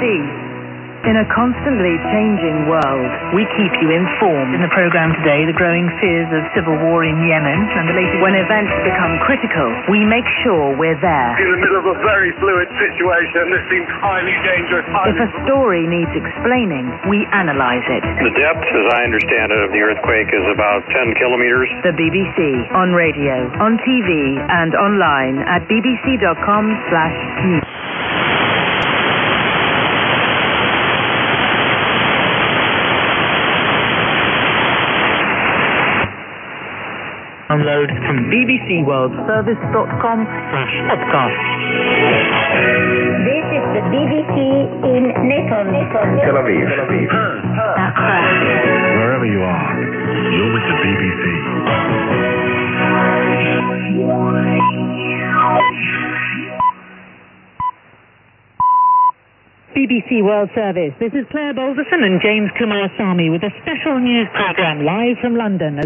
In a constantly changing world, we keep you informed. In the program today, the growing fears of civil war in Yemen and the latest... When events become critical, we make sure we're there. In the middle of a very fluid situation that seems highly dangerous. If a story needs explaining, we analyse it. The depth, as I understand it, of the earthquake is about 10 kilometers. The BBC, on radio, on TV, and online at bbc.com/news. Download from bbcworldservice.com/podcast. This is the BBC in Nepal. Tel Aviv. Accra. Wherever you are, you're with the BBC. BBC World Service. This is Claire Balderson and James Kumarasamy with a special news program live from London.